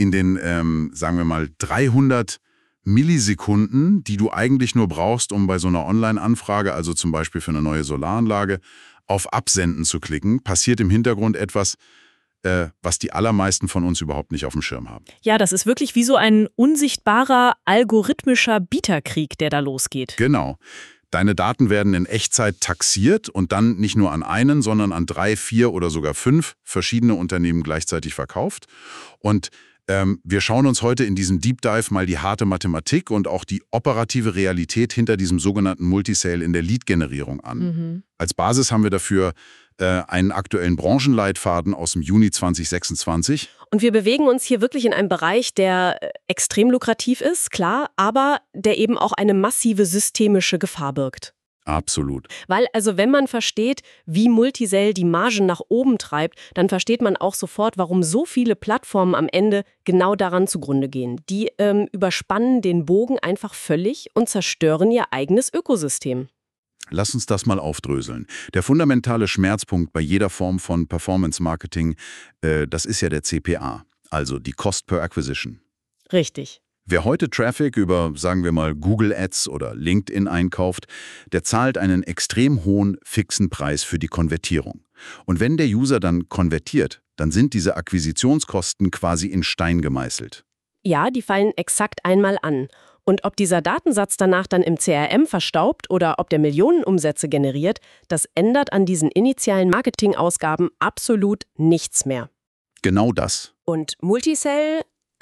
in den, sagen wir mal, 300 Millisekunden, die du eigentlich nur brauchst, um bei so einer Online-Anfrage, also zum Beispiel für eine neue Solaranlage, auf Absenden zu klicken, passiert im Hintergrund etwas, was die allermeisten von uns überhaupt nicht auf dem Schirm haben. Ja, das ist wirklich wie so ein unsichtbarer, algorithmischer Bieterkrieg, der da losgeht. Genau. Deine Daten werden in Echtzeit taxiert und dann nicht nur an einen, sondern an 3, 4 oder sogar 5 verschiedene Unternehmen gleichzeitig verkauft. Und wir schauen uns heute in diesem Deep Dive mal die harte Mathematik und auch die operative Realität hinter diesem sogenannten Multisale in der Lead-Generierung an. Als Basis haben wir dafür einen aktuellen Branchenleitfaden aus dem Juni 2026. Und wir bewegen uns hier wirklich in einem Bereich, der extrem lukrativ ist, klar, aber der eben auch eine massive systemische Gefahr birgt. Absolut. Weil also wenn man versteht, wie Multisale die Margen nach oben treibt, dann versteht man auch sofort, warum so viele Plattformen am Ende genau daran zugrunde gehen. Die überspannen den Bogen einfach völlig und zerstören ihr eigenes Ökosystem. Lass uns das mal aufdröseln. Der fundamentale Schmerzpunkt bei jeder Form von Performance-Marketing, das ist ja der CPA, also die Cost per Acquisition. Richtig. Wer heute Traffic über, sagen wir mal, Google Ads oder LinkedIn einkauft, der zahlt einen extrem hohen fixen Preis für die Konvertierung. Und wenn der User dann konvertiert, dann sind diese Akquisitionskosten quasi in Stein gemeißelt. Ja, die fallen exakt einmal an. Und ob dieser Datensatz danach dann im CRM verstaubt oder ob der Millionenumsätze generiert, das ändert an diesen initialen Marketingausgaben absolut nichts mehr. Genau das. Und Multisale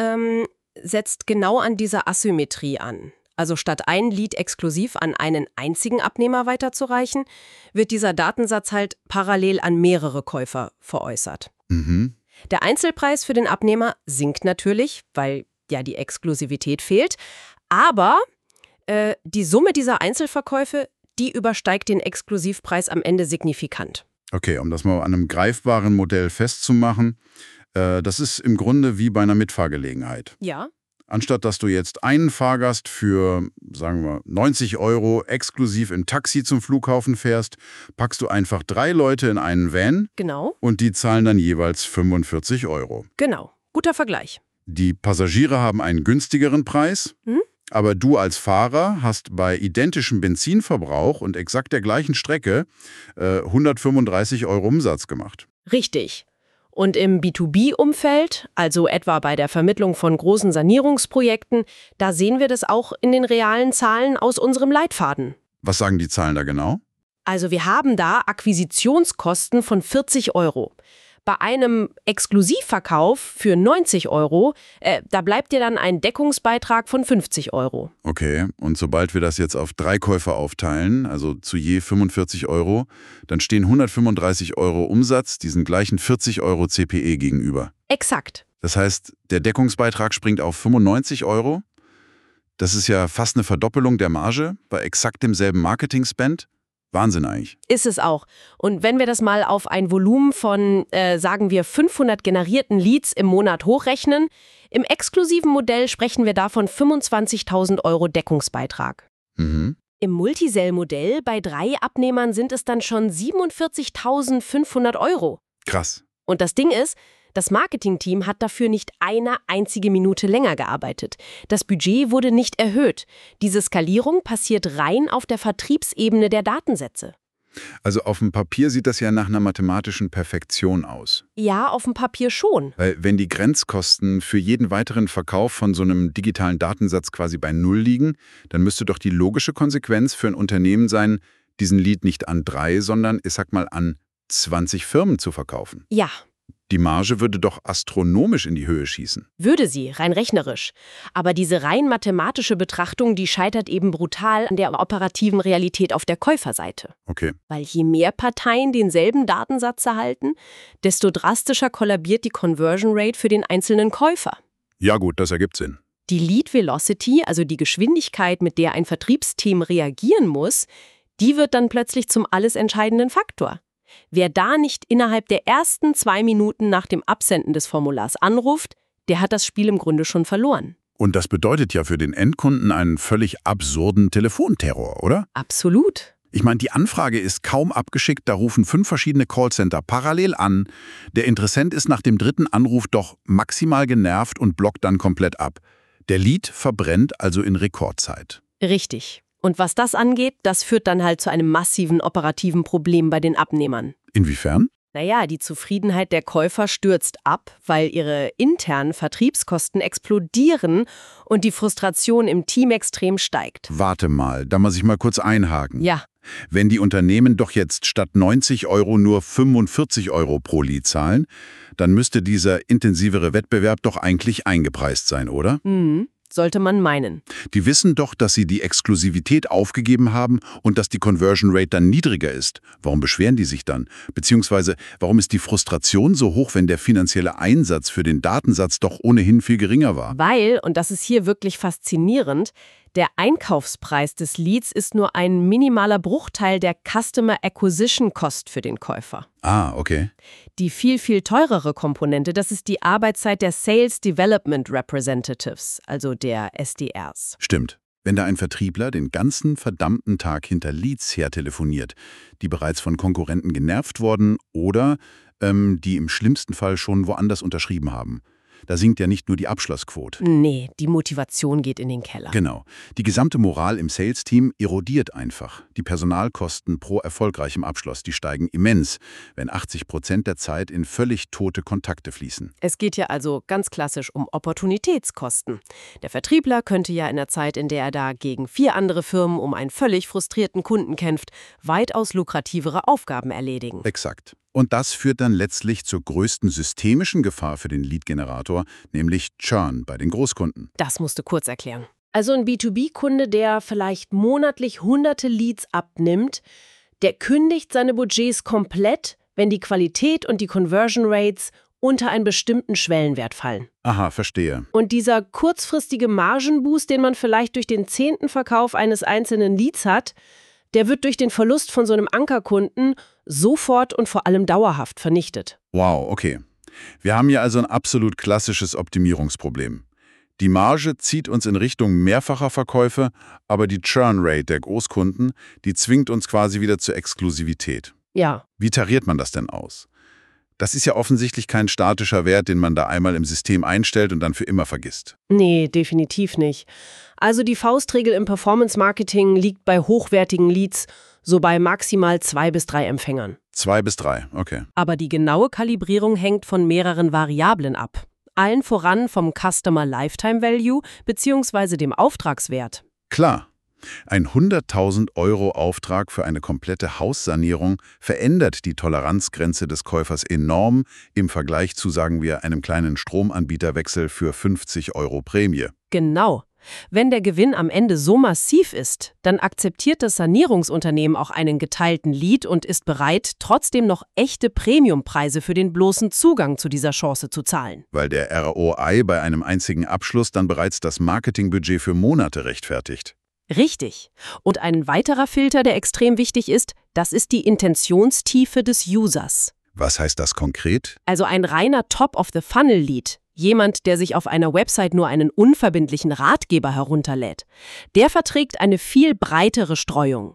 setzt genau an dieser Asymmetrie an. Also statt ein Lead exklusiv an einen einzigen Abnehmer weiterzureichen, wird dieser Datensatz halt parallel an mehrere Käufer veräußert. Der Einzelpreis für den Abnehmer sinkt natürlich, weil ja die Exklusivität fehlt, aber die Summe dieser Einzelverkäufe, die übersteigt den Exklusivpreis am Ende signifikant. Okay, um das mal an einem greifbaren Modell festzumachen, das ist im Grunde wie bei einer Mitfahrgelegenheit. Ja. Anstatt dass du jetzt einen Fahrgast für, sagen wir, 90 € exklusiv im Taxi zum Flughafen fährst, packst du einfach 3 Leute in einen Van. Genau. Und die zahlen dann jeweils 45 €. Genau. Guter Vergleich. Die Passagiere haben einen günstigeren Preis, aber du als Fahrer hast bei identischem Benzinverbrauch und exakt der gleichen Strecke 135 € Umsatz gemacht. Richtig. Und im B2B-Umfeld, also etwa bei der Vermittlung von großen Sanierungsprojekten, da sehen wir das auch in den realen Zahlen aus unserem Leitfaden. Was sagen die Zahlen da genau? Also wir haben da Akquisitionskosten von 40 €. Bei einem Exklusivverkauf für 90 €, da bleibt dir dann ein Deckungsbeitrag von 50 €. Okay, und sobald wir das jetzt auf 3 Käufer aufteilen, also zu je 45 €, dann stehen 135 € Umsatz diesen gleichen 40 € CPE gegenüber. Exakt. Das heißt, der Deckungsbeitrag springt auf 95 €. Das ist ja fast eine Verdoppelung der Marge bei exakt demselben Marketing-Spend. Wahnsinn eigentlich. Ist es auch. Und wenn wir das mal auf ein Volumen von, sagen wir, 500 generierten Leads im Monat hochrechnen, im exklusiven Modell sprechen wir davon 25.000 € Deckungsbeitrag. Im Multisale-Modell bei 3 Abnehmern sind es dann schon 47.500 €. Krass. Und das Ding ist, das Marketingteam hat dafür nicht eine einzige Minute länger gearbeitet. Das Budget wurde nicht erhöht. Diese Skalierung passiert rein auf der Vertriebsebene der Datensätze. Also auf dem Papier sieht das ja nach einer mathematischen Perfektion aus. Ja, auf dem Papier schon. Weil wenn die Grenzkosten für jeden weiteren Verkauf von so einem digitalen Datensatz quasi bei Null liegen, dann müsste doch die logische Konsequenz für ein Unternehmen sein, diesen Lead nicht an 3, sondern, ich sag mal, an 20 Firmen zu verkaufen. Ja. Die Marge würde doch astronomisch in die Höhe schießen. Würde sie, rein rechnerisch. Aber diese rein mathematische Betrachtung, die scheitert eben brutal an der operativen Realität auf der Käuferseite. Okay. Weil je mehr Parteien denselben Datensatz erhalten, desto drastischer kollabiert die Conversion Rate für den einzelnen Käufer. Ja gut, das ergibt Sinn. Die Lead Velocity, also die Geschwindigkeit, mit der ein Vertriebsteam reagieren muss, die wird dann plötzlich zum alles entscheidenden Faktor. Wer da nicht innerhalb der ersten 2 Minuten nach dem Absenden des Formulars anruft, der hat das Spiel im Grunde schon verloren. Und das bedeutet ja für den Endkunden einen völlig absurden Telefonterror, oder? Absolut. Ich meine, die Anfrage ist kaum abgeschickt, da rufen 5 verschiedene Callcenter parallel an. Der Interessent ist nach dem 3. Anruf doch maximal genervt und blockt dann komplett ab. Der Lead verbrennt also in Rekordzeit. Richtig. Und was das angeht, das führt dann halt zu einem massiven operativen Problem bei den Abnehmern. Inwiefern? Naja, die Zufriedenheit der Käufer stürzt ab, weil ihre internen Vertriebskosten explodieren und die Frustration im Team extrem steigt. Warte mal, da muss ich mal kurz einhaken. Ja. Wenn die Unternehmen doch jetzt statt 90 € nur 45 € pro Lead zahlen, dann müsste dieser intensivere Wettbewerb doch eigentlich eingepreist sein, oder? Sollte man meinen. Die wissen doch, dass sie die Exklusivität aufgegeben haben und dass die Conversion Rate dann niedriger ist. Warum beschweren die sich dann? Beziehungsweise, warum ist die Frustration so hoch, wenn der finanzielle Einsatz für den Datensatz doch ohnehin viel geringer war? Weil, und das ist hier wirklich faszinierend, der Einkaufspreis des Leads ist nur ein minimaler Bruchteil der Customer Acquisition Cost für den Käufer. Ah, okay. Die viel, viel teurere Komponente, das ist die Arbeitszeit der Sales Development Representatives, also der SDRs. Stimmt. Wenn da ein Vertriebler den ganzen verdammten Tag hinter Leads hertelefoniert, die bereits von Konkurrenten genervt wurden oder die im schlimmsten Fall schon woanders unterschrieben haben. Da sinkt ja nicht nur die Abschlussquote. Nee, die Motivation geht in den Keller. Genau. Die gesamte Moral im Sales-Team erodiert einfach. Die Personalkosten pro erfolgreichem Abschluss, die steigen immens, wenn 80% der Zeit in völlig tote Kontakte fließen. Es geht ja also ganz klassisch um Opportunitätskosten. Der Vertriebler könnte ja in der Zeit, in der er da gegen 4 andere Firmen um einen völlig frustrierten Kunden kämpft, weitaus lukrativere Aufgaben erledigen. Exakt. Und das führt dann letztlich zur größten systemischen Gefahr für den Lead-Generator, nämlich Churn bei den Großkunden. Das musst du kurz erklären. Also ein B2B-Kunde, der vielleicht monatlich hunderte Leads abnimmt, der kündigt seine Budgets komplett, wenn die Qualität und die Conversion Rates unter einen bestimmten Schwellenwert fallen. Aha, verstehe. Und dieser kurzfristige Margenboost, den man vielleicht durch den 10. Verkauf eines einzelnen Leads hat, der wird durch den Verlust von so einem Ankerkunden sofort und vor allem dauerhaft vernichtet. Wow, okay. Wir haben hier also ein absolut klassisches Optimierungsproblem. Die Marge zieht uns in Richtung mehrfacher Verkäufe, aber die Churn-Rate der Großkunden, die zwingt uns quasi wieder zur Exklusivität. Ja. Wie tariert man das denn aus? Das ist ja offensichtlich kein statischer Wert, den man da einmal im System einstellt und dann für immer vergisst. Nee, definitiv nicht. Also die Faustregel im Performance-Marketing liegt bei hochwertigen Leads so bei maximal 2 bis 3 Empfängern. 2 bis 3, okay. Aber die genaue Kalibrierung hängt von mehreren Variablen ab. Allen voran vom Customer Lifetime Value bzw. dem Auftragswert. Klar. Ein 100.000 € Auftrag für eine komplette Haussanierung verändert die Toleranzgrenze des Käufers enorm im Vergleich zu, sagen wir, einem kleinen Stromanbieterwechsel für 50 € Prämie. Genau. Wenn der Gewinn am Ende so massiv ist, dann akzeptiert das Sanierungsunternehmen auch einen geteilten Lead und ist bereit, trotzdem noch echte Premiumpreise für den bloßen Zugang zu dieser Chance zu zahlen. Weil der ROI bei einem einzigen Abschluss dann bereits das Marketingbudget für Monate rechtfertigt. Richtig. Und ein weiterer Filter, der extrem wichtig ist, das ist die Intentionstiefe des Users. Was heißt das konkret? Also ein reiner Top-of-the-Funnel-Lead. Jemand, der sich auf einer Website nur einen unverbindlichen Ratgeber herunterlädt. Der verträgt eine viel breitere Streuung.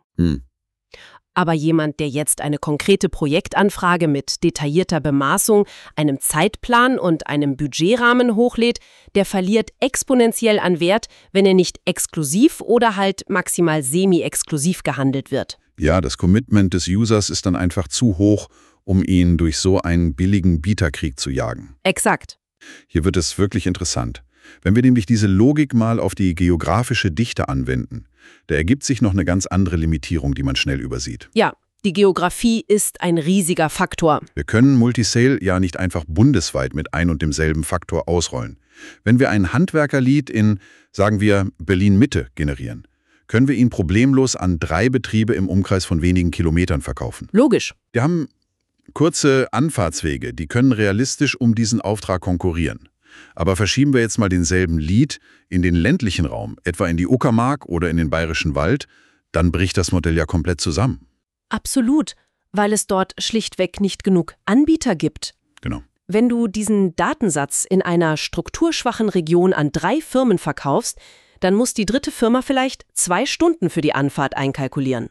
Aber jemand, der jetzt eine konkrete Projektanfrage mit detaillierter Bemaßung, einem Zeitplan und einem Budgetrahmen hochlädt, der verliert exponentiell an Wert, wenn er nicht exklusiv oder halt maximal semi-exklusiv gehandelt wird. Ja, das Commitment des Users ist dann einfach zu hoch, um ihn durch so einen billigen Bieterkrieg zu jagen. Exakt. Hier wird es wirklich interessant. Wenn wir nämlich diese Logik mal auf die geografische Dichte anwenden, da ergibt sich noch eine ganz andere Limitierung, die man schnell übersieht. Ja, die Geografie ist ein riesiger Faktor. Wir können Multisale ja nicht einfach bundesweit mit ein und demselben Faktor ausrollen. Wenn wir einen Handwerker-Lead in, sagen wir, Berlin-Mitte generieren, können wir ihn problemlos an 3 Betriebe im Umkreis von wenigen Kilometern verkaufen. Logisch. Die haben kurze Anfahrtswege, die können realistisch um diesen Auftrag konkurrieren. Aber verschieben wir jetzt mal denselben Lead in den ländlichen Raum, etwa in die Uckermark oder in den Bayerischen Wald, dann bricht das Modell ja komplett zusammen. Absolut, weil es dort schlichtweg nicht genug Anbieter gibt. Genau. Wenn du diesen Datensatz in einer strukturschwachen Region an 3 Firmen verkaufst, dann muss die dritte Firma vielleicht 2 Stunden für die Anfahrt einkalkulieren.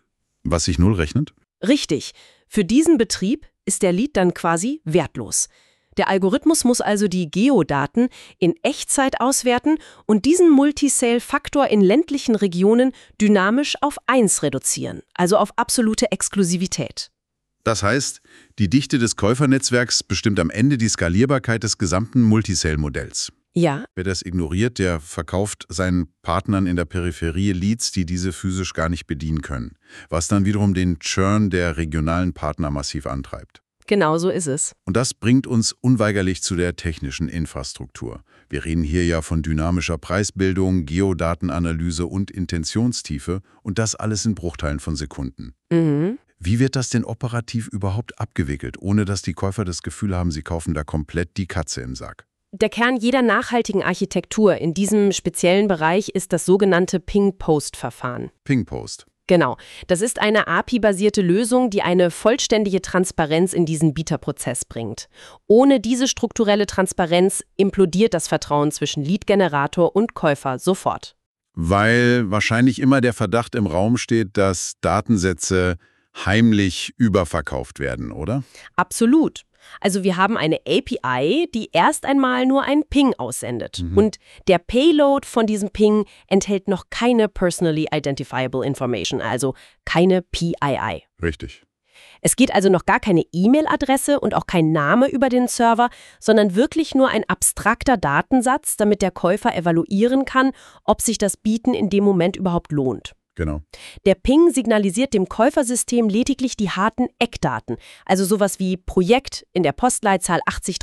Was sich null rechnet? Richtig. Für diesen Betrieb ist der Lead dann quasi wertlos. Der Algorithmus muss also die Geodaten in Echtzeit auswerten und diesen Multisale-Faktor in ländlichen Regionen dynamisch auf 1 reduzieren, also auf absolute Exklusivität. Das heißt, die Dichte des Käufernetzwerks bestimmt am Ende die Skalierbarkeit des gesamten Multisale-Modells. Ja, Wer das ignoriert, der verkauft seinen Partnern in der Peripherie Leads, die diese physisch gar nicht bedienen können, was dann wiederum den Churn der regionalen Partner massiv antreibt. genau so ist es. Und das bringt uns unweigerlich zu der technischen Infrastruktur. Wir reden hier ja von dynamischer Preisbildung, Geodatenanalyse und Intentionstiefe und das alles in Bruchteilen von Sekunden. Mhm. Wie wird das denn operativ überhaupt abgewickelt, ohne dass die Käufer das Gefühl haben, sie kaufen da komplett die Katze im Sack? Der Kern jeder nachhaltigen Architektur in diesem speziellen Bereich ist das sogenannte Ping-Post-Verfahren. Ping-Post. Genau. Das ist eine API-basierte Lösung, die eine vollständige Transparenz in diesen Bieterprozess bringt. Ohne diese strukturelle Transparenz implodiert das Vertrauen zwischen Lead-Generator und Käufer sofort. Weil wahrscheinlich immer der Verdacht im Raum steht, dass Datensätze heimlich überverkauft werden, oder? Absolut. Also wir haben eine API, die erst einmal nur einen Ping aussendet. Und der Payload von diesem Ping enthält noch keine Personally Identifiable Information, also keine PII. Richtig. Es geht also noch gar keine E-Mail-Adresse und auch kein Name über den Server, sondern wirklich nur ein abstrakter Datensatz, damit der Käufer evaluieren kann, ob sich das Bieten in dem Moment überhaupt lohnt. Genau. Der Ping signalisiert dem Käufersystem lediglich die harten Eckdaten, also sowas wie Projekt in der Postleitzahl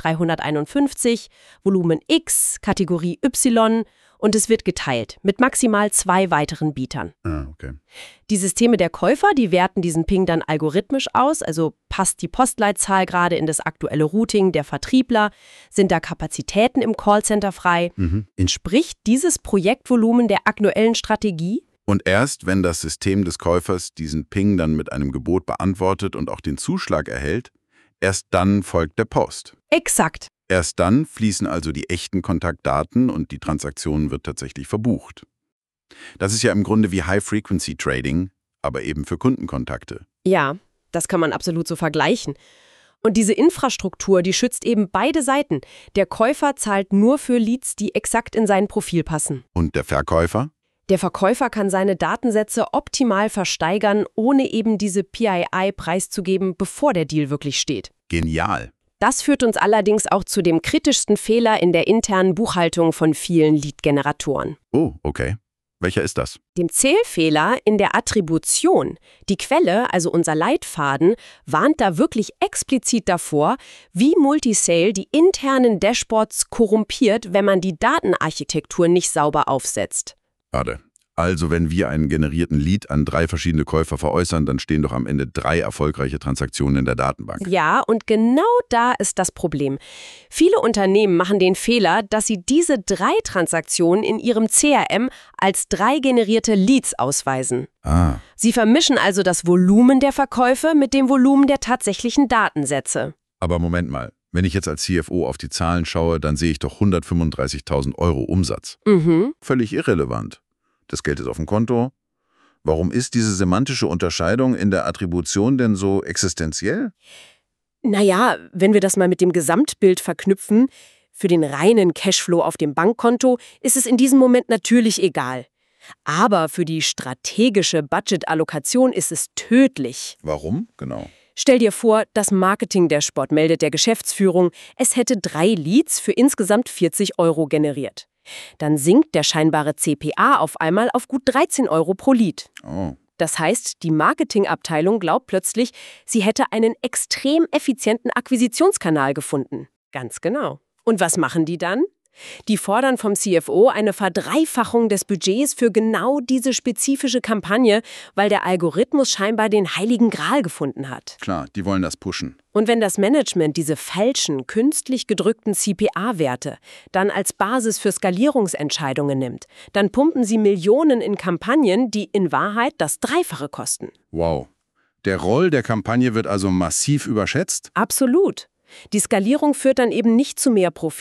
80351, Volumen X, Kategorie Y und es wird geteilt mit maximal 2 weiteren Bietern. Ah, okay. Die Systeme der Käufer, die werten diesen Ping dann algorithmisch aus, also passt die Postleitzahl gerade in das aktuelle Routing der Vertriebler, sind da Kapazitäten im Callcenter frei, entspricht dieses Projektvolumen der aktuellen Strategie? Und erst, wenn das System des Käufers diesen Ping dann mit einem Gebot beantwortet und auch den Zuschlag erhält, erst dann folgt der Post. Exakt. Erst dann fließen also die echten Kontaktdaten und die Transaktion wird tatsächlich verbucht. Das ist ja im Grunde wie High-Frequency-Trading, aber eben für Kundenkontakte. Ja, das kann man absolut so vergleichen. Und diese Infrastruktur, die schützt eben beide Seiten. Der Käufer zahlt nur für Leads, die exakt in sein Profil passen. Und der Verkäufer? Der Verkäufer kann seine Datensätze optimal versteigern, ohne eben diese PII preiszugeben, bevor der Deal wirklich steht. Genial. Das führt uns allerdings auch zu dem kritischsten Fehler in der internen Buchhaltung von vielen Lead-Generatoren. Oh, okay. Welcher ist das? Dem Zählfehler in der Attribution. Die Quelle, also unser Leitfaden, warnt da wirklich explizit davor, wie Multisale die internen Dashboards korrumpiert, wenn man die Datenarchitektur nicht sauber aufsetzt. Warte. Also wenn wir einen generierten Lead an 3 verschiedene Käufer veräußern, dann stehen doch am Ende 3 erfolgreiche Transaktionen in der Datenbank. Ja, und genau da ist das Problem. Viele Unternehmen machen den Fehler, dass sie diese 3 Transaktionen in ihrem CRM als 3 generierte Leads ausweisen. Ah, Sie vermischen also das Volumen der Verkäufe mit dem Volumen der tatsächlichen Datensätze. aber Moment mal. Wenn ich jetzt als CFO auf die Zahlen schaue, dann sehe ich doch 135.000 € Umsatz. Völlig irrelevant. Das Geld ist auf dem Konto. Warum ist diese semantische Unterscheidung in der Attribution denn so existenziell? Naja, wenn wir das mal mit dem Gesamtbild verknüpfen, für den reinen Cashflow auf dem Bankkonto ist es in diesem Moment natürlich egal. Aber für die strategische Budgetallokation ist es tödlich. Warum? Genau. Stell dir vor, das Marketing-Dashboard meldet der Geschäftsführung, es hätte 3 Leads für insgesamt 40 € generiert. Dann sinkt der scheinbare CPA auf einmal auf gut 13 € pro Lead. Oh. Das heißt, die Marketingabteilung glaubt plötzlich, sie hätte einen extrem effizienten Akquisitionskanal gefunden. Ganz genau. Und was machen die dann? Die fordern vom CFO eine Verdreifachung des Budgets für genau diese spezifische Kampagne, weil der Algorithmus scheinbar den heiligen Gral gefunden hat. Klar, die wollen das pushen. Und wenn das Management diese falschen, künstlich gedrückten CPA-Werte dann als Basis für Skalierungsentscheidungen nimmt, dann pumpen sie Millionen in Kampagnen, die in Wahrheit das Dreifache kosten. Wow. Der ROI der Kampagne wird also massiv überschätzt? Absolut. Die Skalierung führt dann eben nicht zu mehr Profit,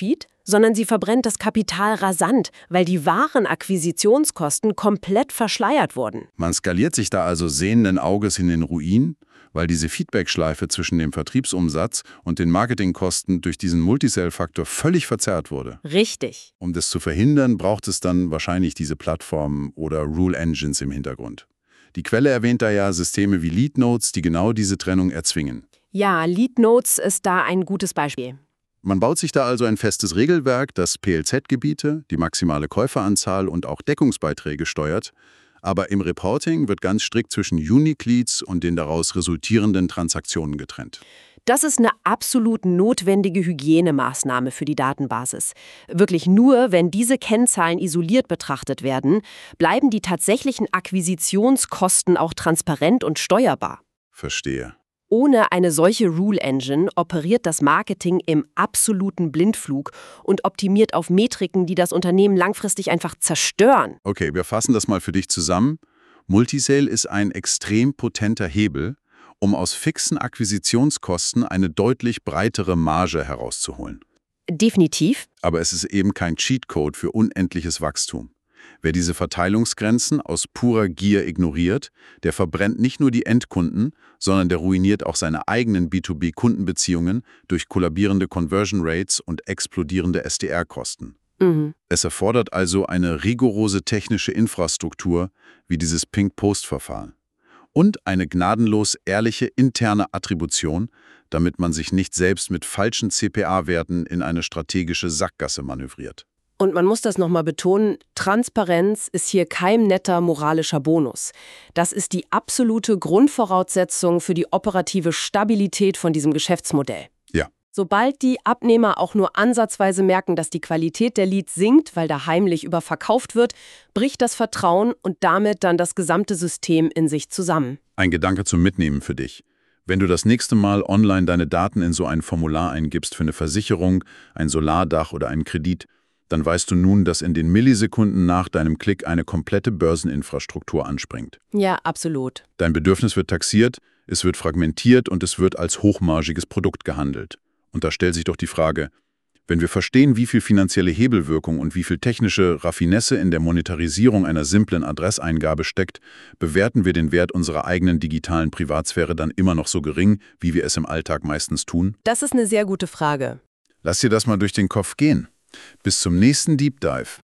sondern sie verbrennt das Kapital rasant, weil die wahren Akquisitionskosten komplett verschleiert wurden. Man skaliert sich da also sehenden Auges in den Ruin, weil diese Feedbackschleife zwischen dem Vertriebsumsatz und den Marketingkosten durch diesen Multisell-Faktor völlig verzerrt wurde. Richtig. Um das zu verhindern, braucht es dann wahrscheinlich diese Plattformen oder Rule Engines im Hintergrund. Die Quelle erwähnt da ja Systeme wie Lead Notes, die genau diese Trennung erzwingen. Ja, Lead Notes ist da ein gutes Beispiel. Man baut sich da also ein festes Regelwerk, das PLZ-Gebiete, die maximale Käuferanzahl und auch Deckungsbeiträge steuert. Aber im Reporting wird ganz strikt zwischen Unique Leads und den daraus resultierenden Transaktionen getrennt. Das ist eine absolut notwendige Hygienemaßnahme für die Datenbasis. Wirklich nur, wenn diese Kennzahlen isoliert betrachtet werden, bleiben die tatsächlichen Akquisitionskosten auch transparent und steuerbar. Verstehe. Ohne eine solche Rule Engine operiert das Marketing im absoluten Blindflug und optimiert auf Metriken, die das Unternehmen langfristig einfach zerstören. Okay, wir fassen das mal für dich zusammen. Multisale ist ein extrem potenter Hebel, um aus fixen Akquisitionskosten eine deutlich breitere Marge herauszuholen. Definitiv. Aber es ist eben kein Cheatcode für unendliches Wachstum. Wer diese Verteilungsgrenzen aus purer Gier ignoriert, der verbrennt nicht nur die Endkunden, sondern der ruiniert auch seine eigenen B2B-Kundenbeziehungen durch kollabierende Conversion Rates und explodierende SDR-Kosten. Es erfordert also eine rigorose technische Infrastruktur wie dieses Ping-Post-Verfahren und eine gnadenlos ehrliche interne Attribution, damit man sich nicht selbst mit falschen CPA-Werten in eine strategische Sackgasse manövriert. Und man muss das nochmal betonen, Transparenz ist hier kein netter moralischer Bonus. Das ist die absolute Grundvoraussetzung für die operative Stabilität von diesem Geschäftsmodell. Ja. Sobald die Abnehmer auch nur ansatzweise merken, dass die Qualität der Leads sinkt, weil da heimlich überverkauft wird, bricht das Vertrauen und damit dann das gesamte System in sich zusammen. Ein Gedanke zum Mitnehmen für dich. Wenn du das nächste Mal online deine Daten in so ein Formular eingibst für eine Versicherung, ein Solardach oder einen Kredit, dann weißt du nun, dass in den Millisekunden nach deinem Klick eine komplette Börseninfrastruktur anspringt. Ja, absolut. Dein Bedürfnis wird taxiert, es wird fragmentiert und es wird als hochmargiges Produkt gehandelt. Und da stellt sich doch die Frage, wenn wir verstehen, wie viel finanzielle Hebelwirkung und wie viel technische Raffinesse in der Monetarisierung einer simplen Adresseingabe steckt, bewerten wir den Wert unserer eigenen digitalen Privatsphäre dann immer noch so gering, wie wir es im Alltag meistens tun? Das ist eine sehr gute Frage. Lass dir das mal durch den Kopf gehen. Bis zum nächsten Deep Dive.